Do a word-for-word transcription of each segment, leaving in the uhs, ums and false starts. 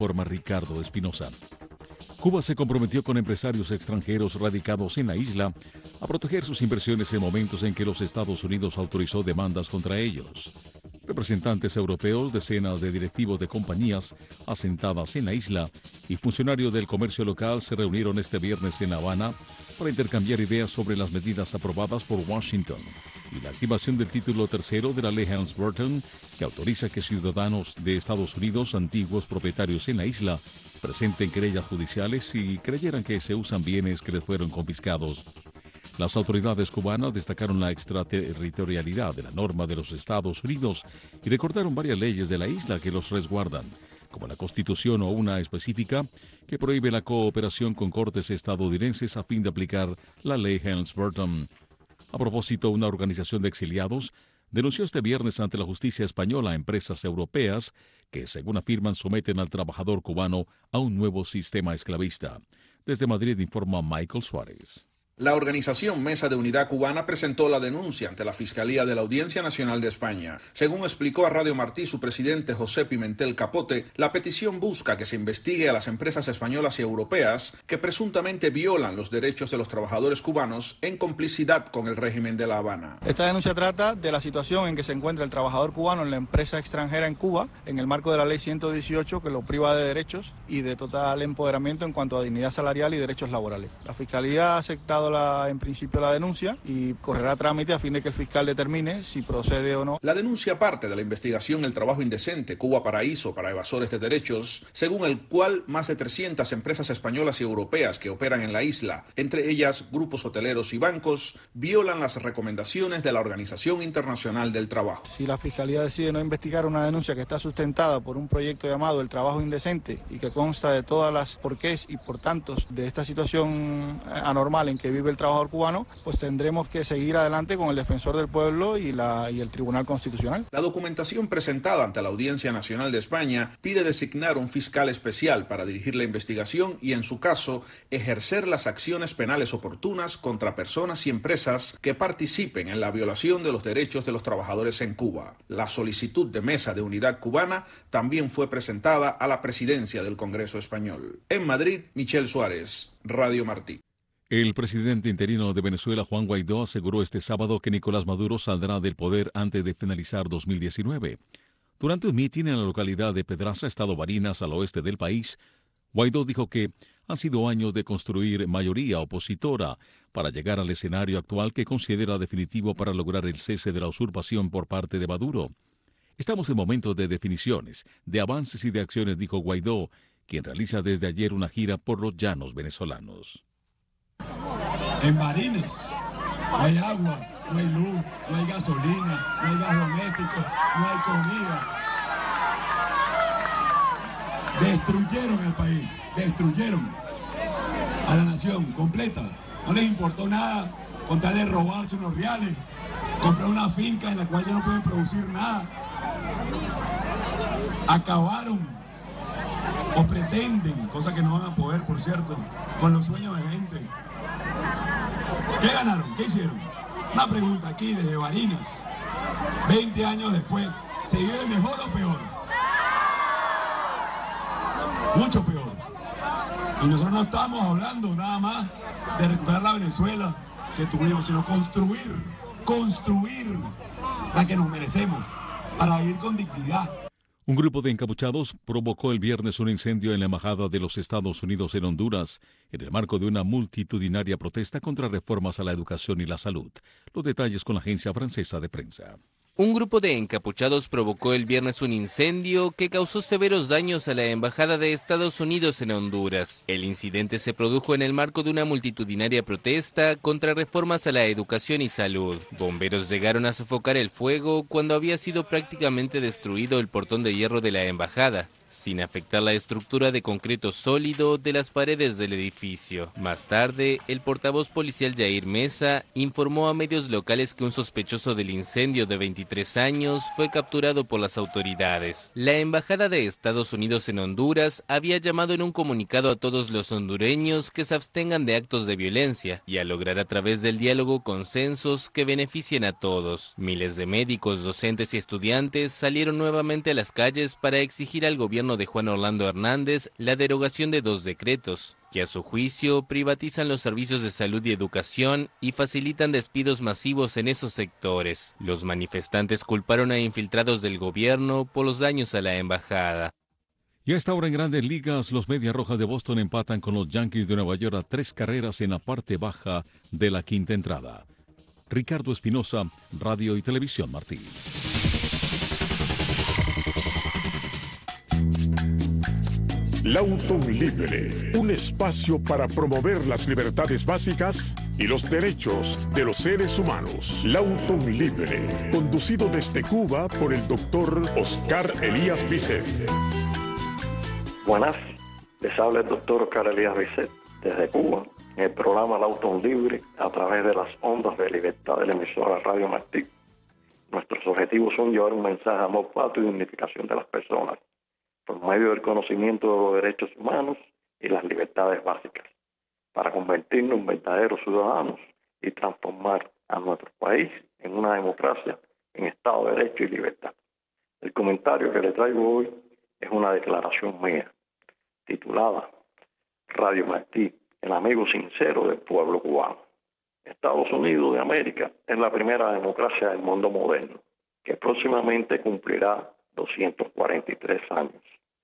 Informa Ricardo Espinosa. Cuba se comprometió con empresarios extranjeros radicados en la isla a proteger sus inversiones en momentos en que los Estados Unidos autorizó demandas contra ellos. Representantes europeos, decenas de directivos de compañías asentadas en la isla y funcionarios del comercio local se reunieron este viernes en La Habana para intercambiar ideas sobre las medidas aprobadas por Washington y la activación del título tercero de la ley Helms-Burton, que autoriza que ciudadanos de Estados Unidos, antiguos propietarios en la isla, presenten querellas judiciales si creyeran que se usan bienes que les fueron confiscados. Las autoridades cubanas destacaron la extraterritorialidad de la norma de los Estados Unidos y recordaron varias leyes de la isla que los resguardan, como la Constitución o una específica que prohíbe la cooperación con cortes estadounidenses a fin de aplicar la ley Helms-Burton. A propósito, una organización de exiliados denunció este viernes ante la justicia española a empresas europeas que, según afirman, someten al trabajador cubano a un nuevo sistema esclavista. Desde Madrid informa Michael Suárez. La organización Mesa de Unidad Cubana presentó la denuncia ante la Fiscalía de la Audiencia Nacional de España. Según explicó a Radio Martí su presidente José Pimentel Capote, la petición busca que se investigue a las empresas españolas y europeas que presuntamente violan los derechos de los trabajadores cubanos en complicidad con el régimen de La Habana. Esta denuncia trata de la situación en que se encuentra el trabajador cubano en la empresa extranjera en Cuba, en el marco de la ley ciento dieciocho, que lo priva de derechos y de total empoderamiento en cuanto a dignidad salarial y derechos laborales. La Fiscalía ha aceptado La, en principio la denuncia y correrá trámite a fin de que el fiscal determine si procede o no. La denuncia parte de la investigación El Trabajo Indecente, Cuba Paraíso para evasores de derechos, según el cual más de trescientas empresas españolas y europeas que operan en la isla, entre ellas grupos hoteleros y bancos, violan las recomendaciones de la Organización Internacional del Trabajo. Si la Fiscalía decide no investigar una denuncia que está sustentada por un proyecto llamado El Trabajo Indecente y que consta de todas las porqués y por tantos de esta situación anormal en que vive el trabajador cubano, pues tendremos que seguir adelante con el Defensor del Pueblo y, la, y el Tribunal Constitucional. La documentación presentada ante la Audiencia Nacional de España pide designar un fiscal especial para dirigir la investigación y, en su caso, ejercer las acciones penales oportunas contra personas y empresas que participen en la violación de los derechos de los trabajadores en Cuba. La solicitud de Mesa de Unidad Cubana también fue presentada a la presidencia del Congreso Español. En Madrid, Michel Suárez, Radio Martí. El presidente interino de Venezuela, Juan Guaidó, aseguró este sábado que Nicolás Maduro saldrá del poder antes de finalizar dos mil diecinueve. Durante un mitin en la localidad de Pedraza, estado Barinas, al oeste del país, Guaidó dijo que han sido años de construir mayoría opositora para llegar al escenario actual que considera definitivo para lograr el cese de la usurpación por parte de Maduro. Estamos en momentos de definiciones, de avances y de acciones, dijo Guaidó, quien realiza desde ayer una gira por los llanos venezolanos. En Barinas no hay agua, no hay luz, no hay gasolina, no hay gas doméstico, no hay comida. Destruyeron el país, destruyeron a la nación completa. No les importó nada con tal de robarse unos reales, comprar una finca en la cual ya no pueden producir nada. Acabaron o pretenden, cosa que no van a poder, por cierto, con los sueños de gente. ¿Qué ganaron? ¿Qué hicieron? Una pregunta aquí desde Barinas. veinte años después, ¿se vive mejor o peor? Mucho peor. Y nosotros no estamos hablando nada más de recuperar la Venezuela que tuvimos, sino construir, construir la que nos merecemos para vivir con dignidad. Un grupo de encapuchados provocó el viernes un incendio en la embajada de los Estados Unidos en Honduras, en el marco de una multitudinaria protesta contra reformas a la educación y la salud. Los detalles con la agencia francesa de prensa. Un grupo de encapuchados provocó el viernes un incendio que causó severos daños a la Embajada de Estados Unidos en Honduras. El incidente se produjo en el marco de una multitudinaria protesta contra reformas a la educación y salud. Bomberos llegaron a sofocar el fuego cuando había sido prácticamente destruido el portón de hierro de la embajada, sin afectar la estructura de concreto sólido de las paredes del edificio. Más tarde, el portavoz policial Yair Mesa informó a medios locales que un sospechoso del incendio de veintitrés años fue capturado por las autoridades. La Embajada de Estados Unidos en Honduras había llamado en un comunicado a todos los hondureños que se abstengan de actos de violencia y a lograr a través del diálogo consensos que beneficien a todos. Miles de médicos, docentes y estudiantes salieron nuevamente a las calles para exigir al gobierno gobierno de Juan Orlando Hernández la derogación de dos decretos, que a su juicio privatizan los servicios de salud y educación y facilitan despidos masivos en esos sectores. Los manifestantes culparon a infiltrados del gobierno por los daños a la embajada. Y a esta hora en Grandes Ligas, los Medias Rojas de Boston empatan con los Yankees de Nueva York a tres carreras en la parte baja de la quinta entrada. Ricardo Espinosa, Radio y Televisión Martí. Lautun Libre, un espacio para promover las libertades básicas y los derechos de los seres humanos. Lautun Libre, conducido desde Cuba por el doctor Oscar Elías Bisset. Buenas, les habla el doctor Oscar Elías Bisset desde Cuba, en el programa Lautun Libre a través de las ondas de libertad de la emisora Radio Martí. Nuestros objetivos son llevar un mensaje de amor patrio y dignificación de las personas por medio del conocimiento de los derechos humanos y las libertades básicas, para convertirnos en verdaderos ciudadanos y transformar a nuestro país en una democracia en Estado de Derecho y libertad. El comentario que le traigo hoy es una declaración mía, titulada Radio Martí, el amigo sincero del pueblo cubano. Estados Unidos de América es la primera democracia del mundo moderno, que próximamente cumplirá doscientos cuarenta y tres años.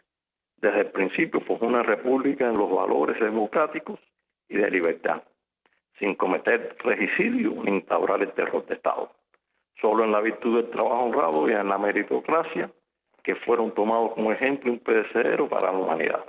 Desde el principio fue una república en los valores democráticos y de libertad, sin cometer regicidio ni instaurar el terror de Estado. Solo en la virtud del trabajo honrado y en la meritocracia, que fueron tomados como ejemplo impedecedero para la humanidad.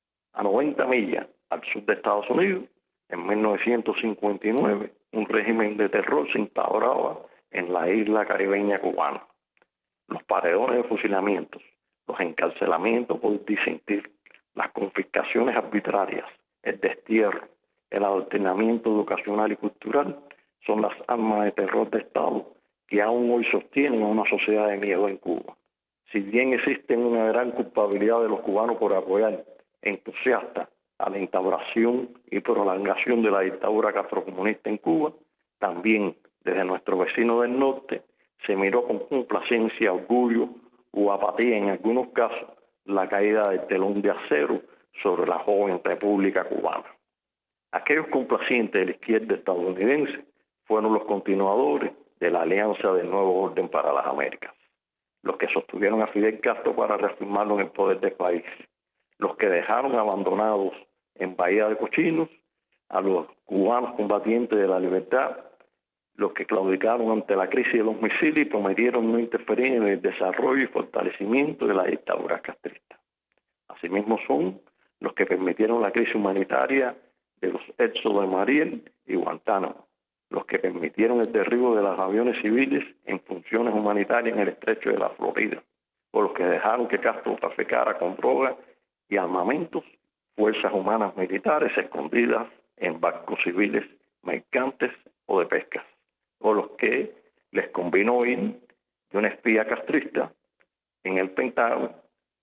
A noventa millas al sur de Estados Unidos, en mil novecientos cincuenta y nueve, un régimen de terror se instauraba en la isla caribeña cubana. Los paredones de fusilamientos, los encarcelamientos por disentir, las confiscaciones arbitrarias, el destierro, el adoctrinamiento educacional y cultural son las armas de terror de Estado que aún hoy sostienen a una sociedad de miedo en Cuba. Si bien existe una gran culpabilidad de los cubanos por apoyar entusiasta a la instauración y prolongación de la dictadura castrocomunista en Cuba, también desde nuestro vecino del norte se miró con complacencia, orgullo o apatía en algunos casos la caída del telón de acero sobre la joven República Cubana. Aquellos complacientes de la izquierda estadounidense fueron los continuadores de la Alianza del Nuevo Orden para las Américas, los que sostuvieron a Fidel Castro para reafirmarlo en el poder del país, los que dejaron abandonados en Bahía de Cochinos a los cubanos combatientes de la libertad, los que claudicaron ante la crisis de los misiles y prometieron no interferir en el desarrollo y fortalecimiento de la dictadura castrista. Asimismo son los que permitieron la crisis humanitaria de los éxodos de Mariel y Guantánamo, los que permitieron el derribo de los aviones civiles en funciones humanitarias en el estrecho de la Florida, o los que dejaron que Castro traficara con drogas y armamentos fuerzas humanas militares escondidas en barcos civiles, mercantes o de pesca, o los que les convino ir de una espía castrista en el Pentágono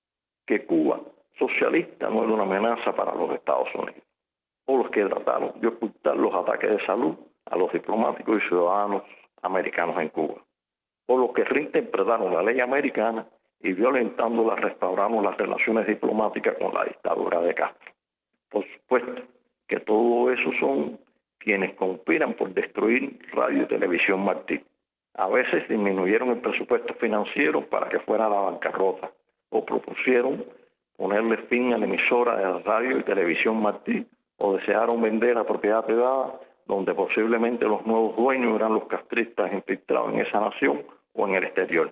que Cuba socialista no era una amenaza para los Estados Unidos, o los que trataron de ocultar los ataques de salud a los diplomáticos y ciudadanos americanos en Cuba, o los que reinterpretaron la ley americana y violentándola restauraron las relaciones diplomáticas con la dictadura de Castro. Por supuesto que todo eso son quienes conspiran por destruir Radio y Televisión Martí. A veces disminuyeron el presupuesto financiero para que fuera a la bancarrota, o propusieron ponerle fin a la emisora de la Radio y Televisión Martí, o desearon vender la propiedad privada, donde posiblemente los nuevos dueños eran los castristas infiltrados en esa nación o en el exterior.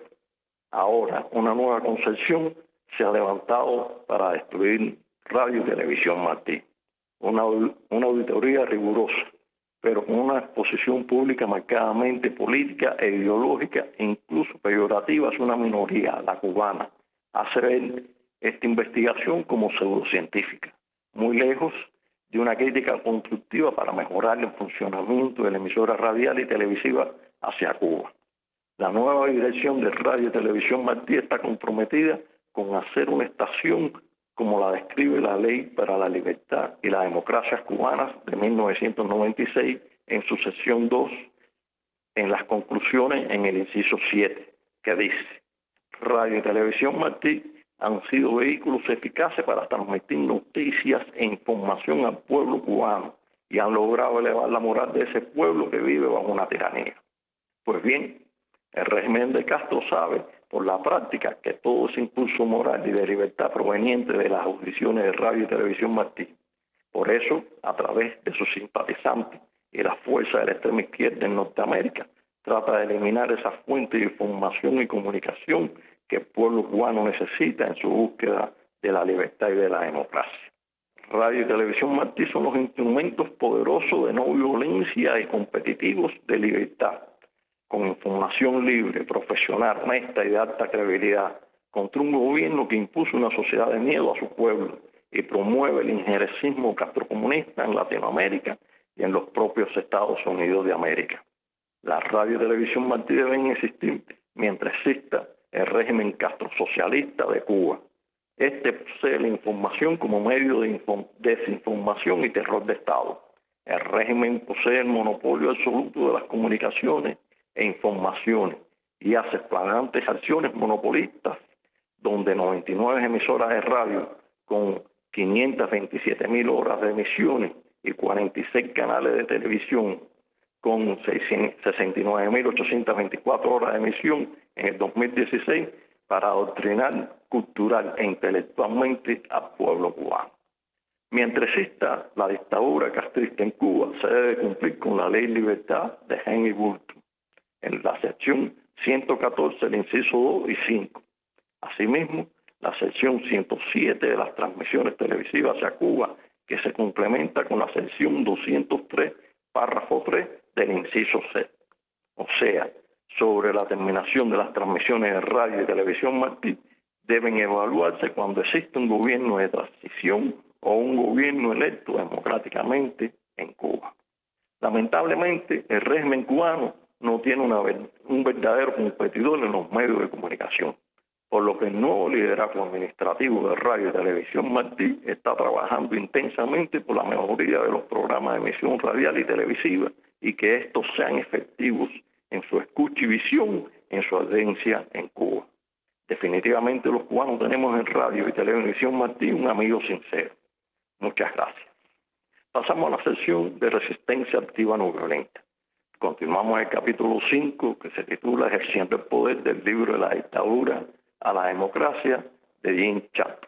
Ahora, una nueva concepción se ha levantado para destruir Radio y Televisión Martí. Una, una auditoría rigurosa, pero con una exposición pública marcadamente política e ideológica e incluso peyorativa hacia una minoría, la cubana, hace ver esta investigación como pseudocientífica, muy lejos de una crítica constructiva para mejorar el funcionamiento de la emisora radial y televisiva hacia Cuba. La nueva dirección de Radio y Televisión Martí está comprometida con hacer una estación como la describe la Ley para la Libertad y las Democracias Cubanas de mil novecientos noventa y seis en su sección dos, en las conclusiones en el inciso siete, que dice: Radio y Televisión Martí han sido vehículos eficaces para transmitir noticias e información al pueblo cubano y han logrado elevar la moral de ese pueblo que vive bajo una tiranía. Pues bien, el régimen de Castro sabe por la práctica que todo ese impulso moral y de libertad proveniente de las audiciones de Radio y Televisión Martí. Por eso, a través de sus simpatizantes y la fuerza de la extrema izquierda en Norteamérica, trata de eliminar esa fuente de información y comunicación que el pueblo cubano necesita en su búsqueda de la libertad y de la democracia. Radio y Televisión Martí son los instrumentos poderosos de no violencia y competitivos de libertad, con información libre, profesional, honesta y de alta credibilidad, contra un gobierno que impuso una sociedad de miedo a su pueblo y promueve el injerencismo castrocomunista en Latinoamérica y en los propios Estados Unidos de América. La radio y televisión Martí deben existir mientras exista el régimen castrosocialista de Cuba. Este posee la información como medio de desinformación y terror de Estado. El régimen posee el monopolio absoluto de las comunicaciones e informaciones y hace flagrantes acciones monopolistas donde noventa y nueve emisoras de radio con quinientas veintisiete mil horas de emisiones y cuarenta y seis canales de televisión con sesenta y nueve mil ochocientas veinticuatro horas de emisión en el dos mil dieciséis para adoctrinar cultural e intelectualmente al pueblo cubano. Mientras exista la dictadura castrista en Cuba, se debe cumplir con la ley de libertad de Henry Burton, en la sección ciento catorce, el inciso dos y cinco. Asimismo, la sección ciento siete de las transmisiones televisivas hacia Cuba, que se complementa con la sección doscientos tres, párrafo tres del inciso C. O sea, sobre la terminación de las transmisiones de radio y televisión Martí, deben evaluarse cuando existe un gobierno de transición o un gobierno electo democráticamente en Cuba. Lamentablemente, el régimen cubano no tiene una, un verdadero competidor en los medios de comunicación, por lo que el nuevo liderazgo administrativo de Radio y Televisión Martí está trabajando intensamente por la mejoría de los programas de emisión radial y televisiva y que estos sean efectivos en su escucha y visión en su audiencia en Cuba. Definitivamente los cubanos tenemos en Radio y Televisión Martí un amigo sincero. Muchas gracias. Pasamos a la sección de resistencia activa no violenta. Continuamos el capítulo cinco, que se titula Ejerciendo el poder, del libro de la dictadura a la democracia de Jim Chap.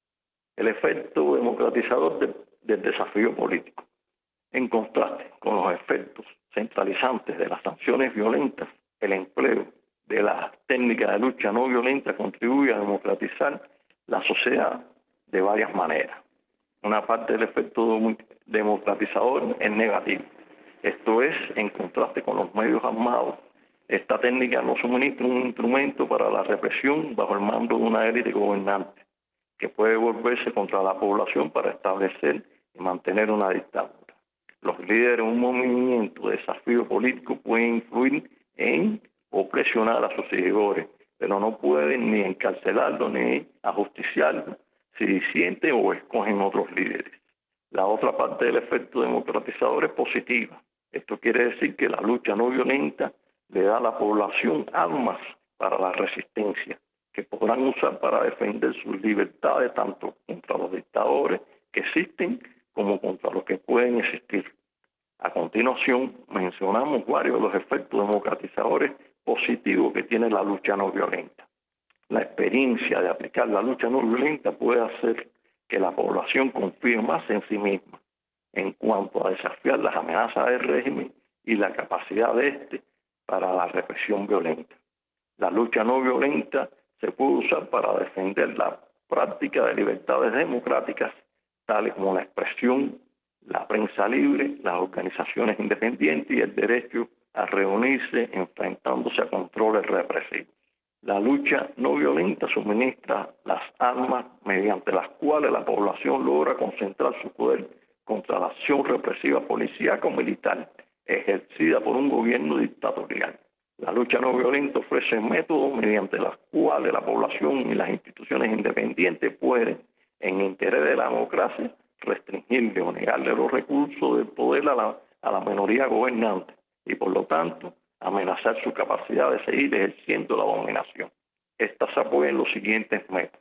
El efecto democratizador de, del desafío político. En contraste con los efectos centralizantes de las sanciones violentas, el empleo de las técnicas de lucha no violenta contribuye a democratizar la sociedad de varias maneras. Una parte del efecto democratizador es negativo. Esto es, en contraste con los medios armados, esta técnica no suministra un instrumento para la represión bajo el mando de una élite gobernante, que puede volverse contra la población para establecer y mantener una dictadura. Los líderes de un movimiento de desafío político pueden influir en o presionar a sus seguidores, pero no pueden ni encarcelarlos ni ajusticiarlos si disienten o escogen otros líderes. La otra parte del efecto democratizador es positiva. Esto quiere decir que la lucha no violenta le da a la población armas para la resistencia, que podrán usar para defender sus libertades tanto contra los dictadores que existen como contra los que pueden existir. A continuación, mencionamos varios de los efectos democratizadores positivos que tiene la lucha no violenta. La experiencia de aplicar la lucha no violenta puede hacer que la población confíe más en sí misma en cuanto a desafiar las amenazas del régimen y la capacidad de éste para la represión violenta. La lucha no violenta se puede usar para defender la práctica de libertades democráticas, tales como la expresión, la prensa libre, las organizaciones independientes y el derecho a reunirse enfrentándose a controles represivos. La lucha no violenta suministra las armas mediante las cuales la población logra concentrar su poder contra la acción represiva policíaca o militar ejercida por un gobierno dictatorial. La lucha no violenta ofrece métodos mediante los cuales la población y las instituciones independientes pueden, en interés de la democracia, restringirle o negarle los recursos del poder a la, a la minoría gobernante y, por lo tanto, amenazar su capacidad de seguir ejerciendo la dominación. Estas apoyan los siguientes métodos.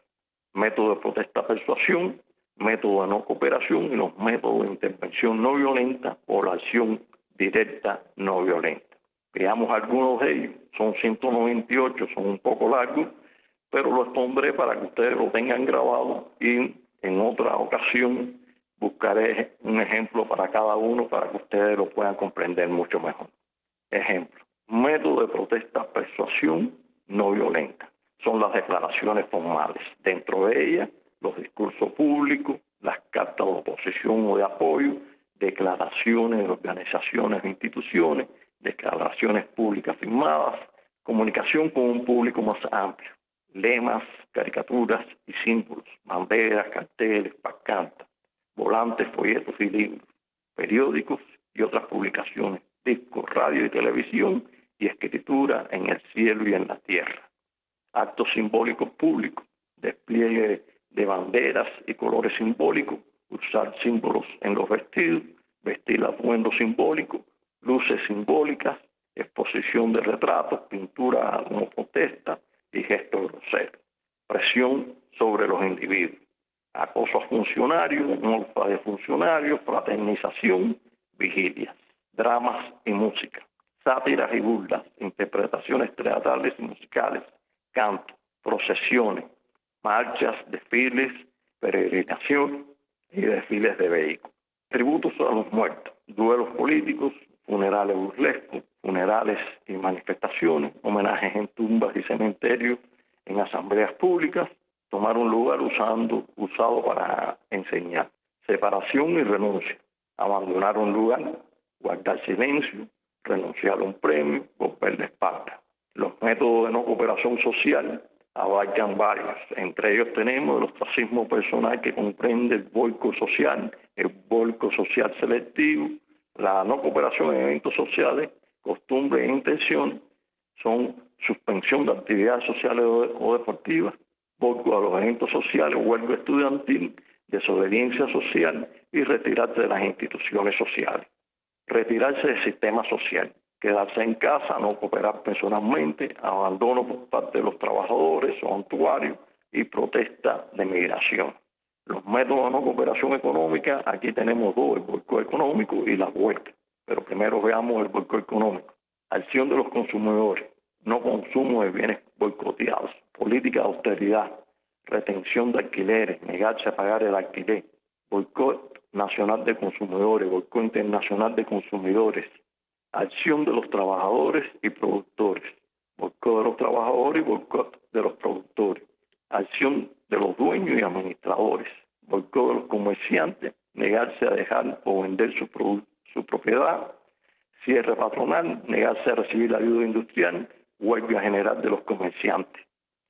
método de protesta persuasión, método de no cooperación y los métodos de intervención no violenta o la acción directa no violenta. Veamos algunos de ellos, son ciento noventa y ocho, son un poco largos, pero los pondré para que ustedes lo tengan grabado y en otra ocasión buscaré un ejemplo para cada uno para que ustedes lo puedan comprender mucho mejor. Ejemplo, método de protesta persuasión no violenta. Son las declaraciones formales. Dentro de ellas, los discursos públicos, las cartas de oposición o de apoyo, declaraciones de organizaciones e instituciones, declaraciones públicas firmadas, comunicación con un público más amplio, lemas, caricaturas y símbolos, banderas, carteles, pancartas, volantes, folletos y libros, periódicos y otras publicaciones, discos, radio y televisión y escritura en el cielo y en la tierra. Actos simbólicos públicos, despliegue de banderas y colores simbólicos, usar símbolos en los vestidos, vestir atuendo simbólico, luces simbólicas, exposición de retratos, pintura como protesta y gestos groseros. Presión sobre los individuos. Acoso a funcionarios, morfa de funcionarios, fraternización, vigilias, dramas y música, sátiras y burlas, interpretaciones teatrales y musicales, canto, procesiones, marchas, desfiles, peregrinación y desfiles de vehículos. Tributos a los muertos, duelos políticos, funerales burlescos, funerales y manifestaciones, homenajes en tumbas y cementerios, en asambleas públicas, tomar un lugar usando, usado para enseñar, separación y renuncia, abandonar un lugar, guardar silencio, renunciar a un premio, volver la espalda. Los métodos de no cooperación social abarcan varios. Entre ellos tenemos el ostracismo personal, que comprende el boicot social, el boicot social selectivo, la no cooperación en eventos sociales, costumbres e intenciones, son suspensión de actividades sociales o deportivas, boicot a los eventos sociales, huelga estudiantil, desobediencia social y retirarse de las instituciones sociales. Retirarse del sistema social, quedarse en casa, no cooperar personalmente, abandono por parte de los trabajadores o santuarios y protesta de migración. Los métodos de no cooperación económica, aquí tenemos dos, el boicot económico y la huelga. Pero primero veamos el boicot económico. Acción de los consumidores, no consumo de bienes boicoteados, política de austeridad, retención de alquileres, negarse a pagar el alquiler, boicot nacional de consumidores, boicot internacional de consumidores, acción de los trabajadores y productores, boicot de los trabajadores y boicot de los productores, acción de los dueños y administradores, boicot de los comerciantes, negarse a dejar o vender su, su propiedad, cierre patronal, negarse a recibir la ayuda industrial, huelga general de los comerciantes,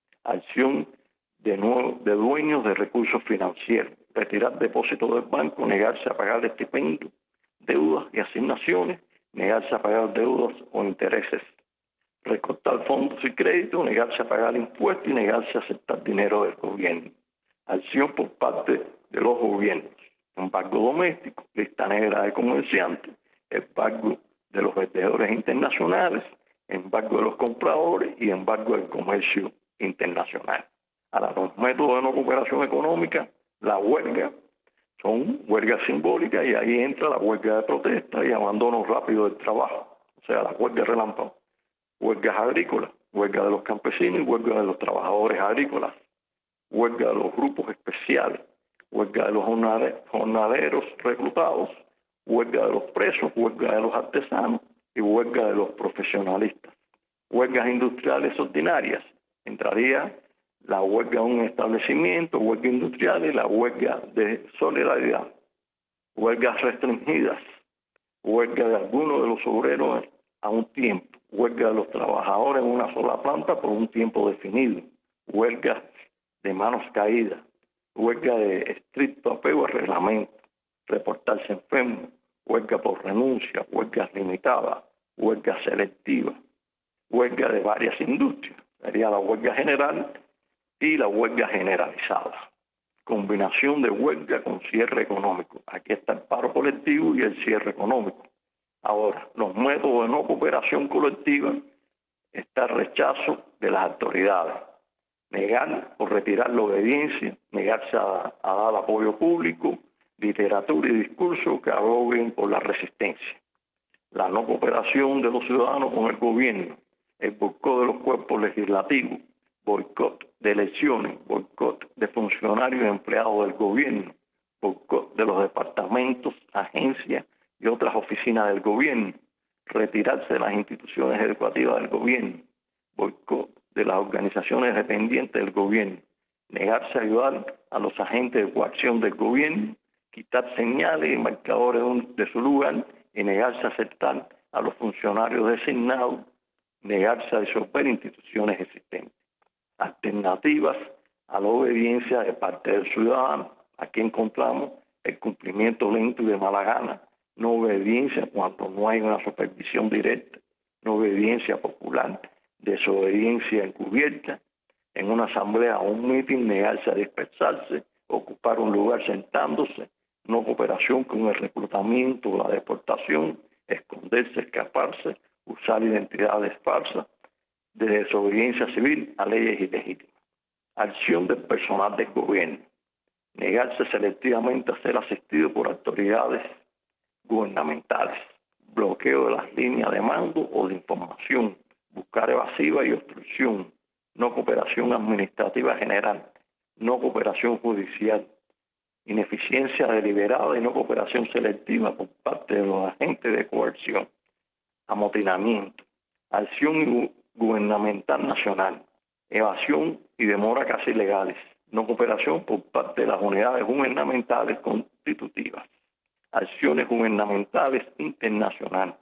acción de, nuevo, de dueños de recursos financieros, retirar depósitos del banco, negarse a pagar estipendios, deudas y asignaciones, negarse a pagar deudas o intereses, recortar fondos y créditos, negarse a pagar impuestos y negarse a aceptar dinero del gobierno. Acción por parte de los gobiernos, embargo doméstico, lista negra de comerciantes, embargo de los vendedores internacionales, embargo de los compradores y embargo del comercio internacional. Ahora, los métodos de no cooperación económica, la huelga, son huelgas simbólicas y ahí entra la huelga de protesta y abandono rápido del trabajo, o sea, la huelga relámpago. Huelgas agrícolas, huelga de los campesinos y huelga de los trabajadores agrícolas, huelga de los grupos especiales, huelga de los jornaleros reclutados, huelga de los presos, huelga de los artesanos y huelga de los profesionalistas. Huelgas industriales ordinarias, entraría la huelga de un establecimiento, huelga industrial y la huelga de solidaridad. Huelgas restringidas, huelga de algunos de los obreros a un tiempo, huelga de los trabajadores en una sola planta por un tiempo definido, huelgas de manos caídas, huelga de estricto apego al reglamento, reportarse enfermo, huelga por renuncia, huelgas limitadas, huelga selectiva, huelga de varias industrias, sería la huelga general y la huelga generalizada. Combinación de huelga con cierre económico. Aquí está el paro colectivo y el cierre económico. Ahora, los métodos de no cooperación colectiva está el rechazo de las autoridades, negar o retirar la obediencia, negarse a, a dar apoyo público, literatura y discurso que aboguen por la resistencia. La no cooperación de los ciudadanos con el gobierno, el boicot de los cuerpos legislativos, boicot de elecciones, boicot de funcionarios y empleados del gobierno, boicot de los departamentos, agencias y otras oficinas del gobierno, retirarse de las instituciones educativas del gobierno, boicot de las organizaciones dependientes del gobierno, negarse a ayudar a los agentes de coacción del gobierno, quitar señales y marcadores de su lugar y negarse a aceptar a los funcionarios designados, negarse a disolver instituciones existentes. Alternativas a la obediencia de parte del ciudadano. Aquí encontramos el cumplimiento lento y de mala gana, no obediencia cuando no hay una supervisión directa, no obediencia popular, desobediencia encubierta, en una asamblea o un mitin negarse a dispersarse, ocupar un lugar sentándose, no cooperación con el reclutamiento, la deportación, esconderse, escaparse, usar identidades falsas, de desobediencia civil a leyes ilegítimas. Acción del personal del gobierno, negarse selectivamente a ser asistido por autoridades gubernamentales, bloqueo de las líneas de mando o de información, buscar evasiva y obstrucción, no cooperación administrativa general, no cooperación judicial, ineficiencia deliberada y no cooperación selectiva por parte de los agentes de coerción, amotinamiento, acción gubernamental nacional, evasión y demora casi legales, no cooperación por parte de las unidades gubernamentales constitutivas, acciones gubernamentales internacionales,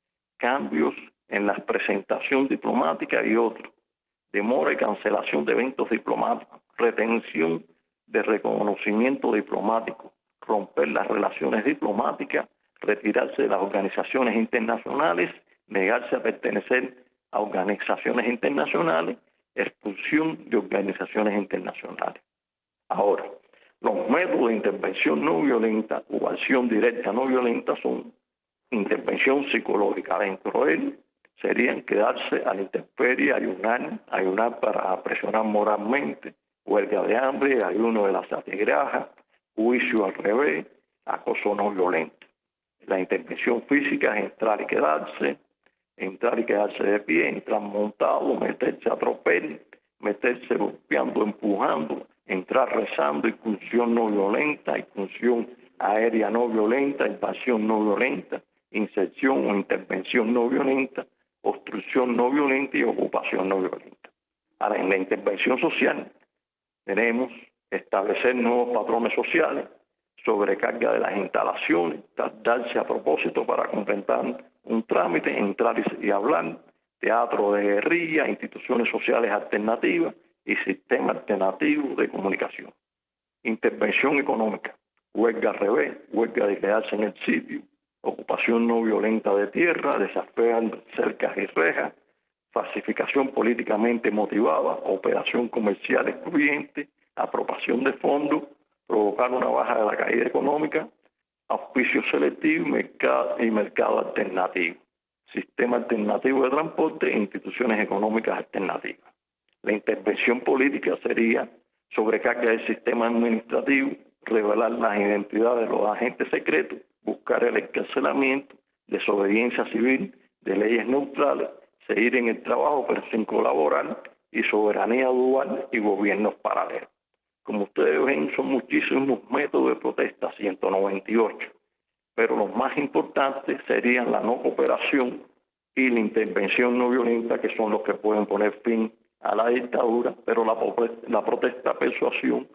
cambios en la presentación diplomática y otros, demora y cancelación de eventos diplomáticos, retención de reconocimiento diplomático, romper las relaciones diplomáticas, retirarse de las organizaciones internacionales, negarse a pertenecer a organizaciones internacionales, expulsión de organizaciones internacionales. Ahora, los métodos de intervención no violenta o acción directa no violenta son intervención psicológica. Dentro de él serían quedarse a la intemperie, ayunar, ayunar para presionar moralmente, huelga de hambre, ayuno de la satigraja, juicio al revés, acoso no violento. La intervención física es entrar y quedarse, entrar y quedarse de pie, entrar montado, meterse a tropel, meterse golpeando, empujando, entrar rezando, incursión no violenta, incursión aérea no violenta, invasión no violenta, inserción o intervención no violenta, obstrucción no violenta y ocupación no violenta. Ahora, en la intervención social tenemos establecer nuevos patrones sociales, sobrecarga de las instalaciones, darse a propósito para completar un trámite, entrar y hablar, teatro de guerrilla, instituciones sociales alternativas y sistema alternativo de comunicación. Intervención económica, huelga al revés, huelga de quedarse en el sitio, ocupación no violenta de tierra, desafío cercas y rejas, falsificación políticamente motivada, operación comercial excluyente, apropiación de fondos, provocar una baja de la caída económica, auspicio selectivo y mercado, y mercado alternativo, sistema alternativo de transporte e instituciones económicas alternativas. La intervención política sería sobrecarga del sistema administrativo, revelar las identidades de los agentes secretos, buscar el encarcelamiento, desobediencia civil, de leyes neutrales, seguir en el trabajo pero sin colaborar, y soberanía dual y gobiernos paralelos. Como ustedes ven, son muchísimos métodos de protesta, ciento noventa y ocho, pero los más importantes serían la no cooperación y la intervención no violenta, que son los que pueden poner fin a la dictadura, pero la, la protesta persuasión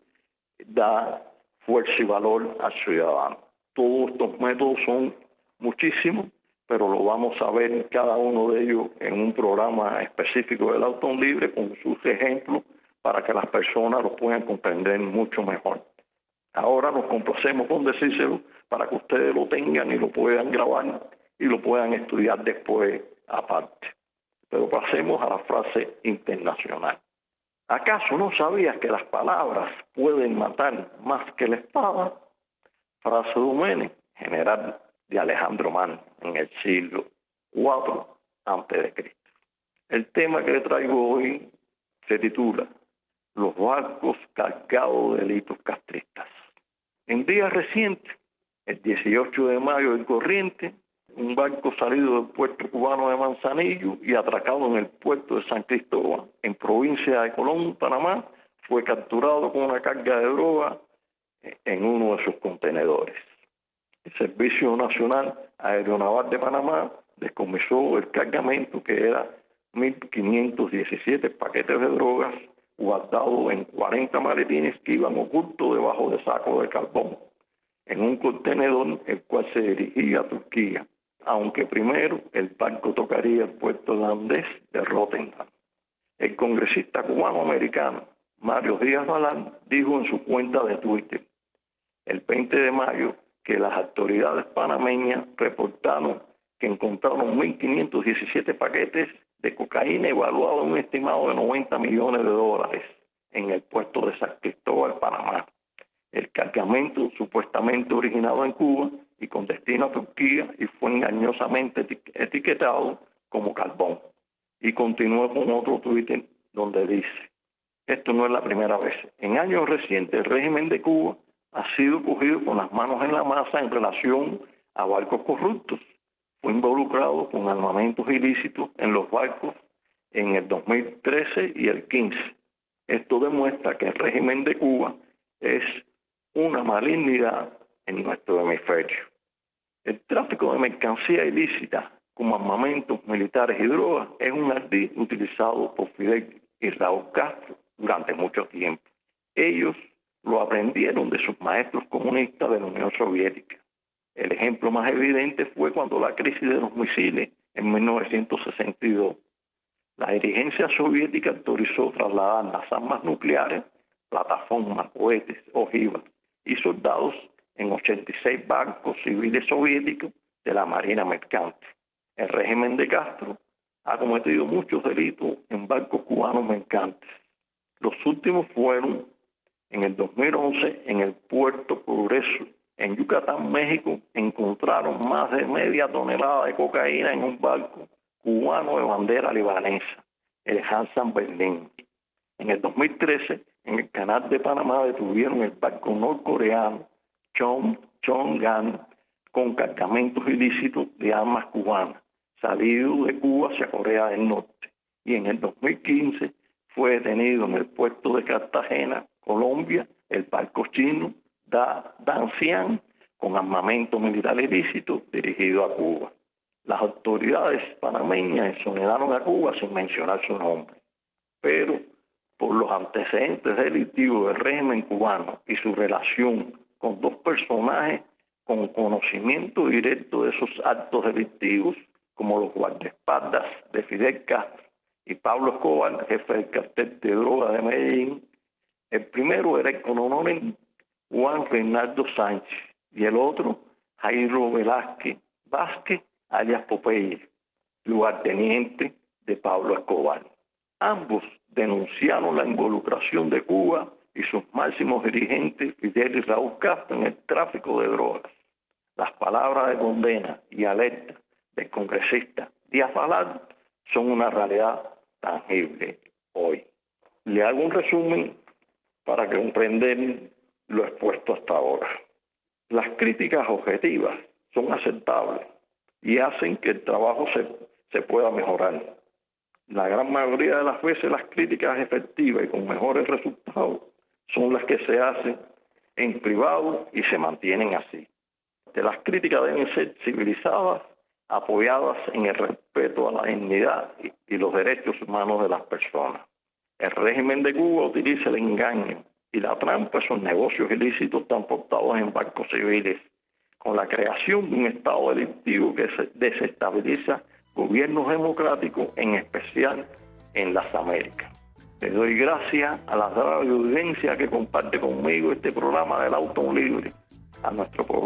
da fuerza y valor al ciudadano. Todos estos métodos son muchísimos, pero lo vamos a ver cada uno de ellos en un programa específico del Autón Libre con sus ejemplos para que las personas lo puedan comprender mucho mejor. Ahora nos complacemos con decírselo para que ustedes lo tengan y lo puedan grabar y lo puedan estudiar después aparte. Pero pasemos a la frase internacional. ¿Acaso no sabías que las palabras pueden matar más que la espada? Frase de Huménes, general de Alejandro Magno, en el siglo cuatro antes de Cristo. El tema que le traigo hoy se titula los barcos cargados de delitos castristas. En días recientes, el dieciocho de mayo en Corrientes, un barco salido del puerto cubano de Manzanillo y atracado en el puerto de San Cristóbal, en provincia de Colón, Panamá, fue capturado con una carga de droga en uno de sus contenedores. El Servicio Nacional Aeronaval de Panamá descomisó el cargamento, que era mil quinientos diecisiete paquetes de drogas guardados en cuarenta maletines que iban ocultos debajo de sacos de carbón, en un contenedor el cual se dirigía a Turquía, aunque primero el barco tocaría el puerto holandés de Rotterdam. El congresista cubano-americano Mario Díaz Balart dijo en su cuenta de Twitter el veinte de mayo que las autoridades panameñas reportaron que encontraron mil quinientos diecisiete paquetes de cocaína evaluados en un estimado de noventa millones de dólares en el puerto de San Cristóbal, Panamá. El cargamento supuestamente originado en Cuba y con destino a Turquía y fue engañosamente etiquetado como carbón. Y continuó con otro Twitter donde dice: esto no es la primera vez. En años recientes el régimen de Cuba ha sido cogido con las manos en la masa en relación a barcos corruptos. Fue involucrado con armamentos ilícitos en los barcos en el dos mil trece y el quince. Esto demuestra que el régimen de Cuba es una malignidad en nuestro hemisferio. El tráfico de mercancía ilícita como armamentos militares y drogas es un ardid utilizado por Fidel y Raúl Castro durante mucho tiempo. Ellos lo aprendieron de sus maestros comunistas de la Unión Soviética. El ejemplo más evidente fue cuando la crisis de los misiles en mil novecientos sesenta y dos. La dirigencia soviética autorizó trasladar las armas nucleares, plataformas, cohetes, ojivas y soldados en ochenta y seis barcos civiles soviéticos de la Marina Mercante. El régimen de Castro ha cometido muchos delitos en barcos cubanos mercantes. Los últimos fueron en el dos mil once en el puerto Progreso, en Yucatán, México, encontraron más de media tonelada de cocaína en un barco cubano de bandera libanesa, el Hansan Berlin. En el dos mil trece, en el canal de Panamá detuvieron el barco norcoreano Chong Chong-gan con cargamentos ilícitos de armas cubanas, salido de Cuba hacia Corea del Norte. Y en el dos mil quince fue detenido en el puerto de Cartagena, Colombia, el barco chino Da Dancian con armamento militar ilícito dirigido a Cuba. Las autoridades panameñas exoneraron a Cuba sin mencionar su nombre, pero por los antecedentes delictivos del régimen cubano y su relación con dos personajes con conocimiento directo de esos actos delictivos, como los guardaespaldas de Fidel Castro y Pablo Escobar, jefe del cartel de droga de Medellín. El primero era el coronel Juan Reinaldo Sánchez y el otro Jairo Velázquez Vázquez, alias Popeye, lugarteniente de Pablo Escobar. Ambos denunciaron la involucración de Cuba y sus máximos dirigentes Fidel y Raúl Castro en el tráfico de drogas. Las palabras de condena y alerta del congresista Díaz Balart son una realidad tangible hoy. Le hago un resumen para que comprendan lo expuesto hasta ahora. Las críticas objetivas son aceptables y hacen que el trabajo se, se pueda mejorar. La gran mayoría de las veces las críticas efectivas y con mejores resultados son las que se hacen en privado y se mantienen así. De las críticas deben ser civilizadas, apoyadas en el respeto a la dignidad y, y los derechos humanos de las personas. El régimen de Cuba utiliza el engaño y la trampa, esos negocios ilícitos transportados en barcos civiles, con la creación de un Estado delictivo que se desestabiliza gobiernos democráticos, en especial en las Américas. Le doy gracias a la radio audiencia que comparte conmigo este programa del Auto Libre, a nuestro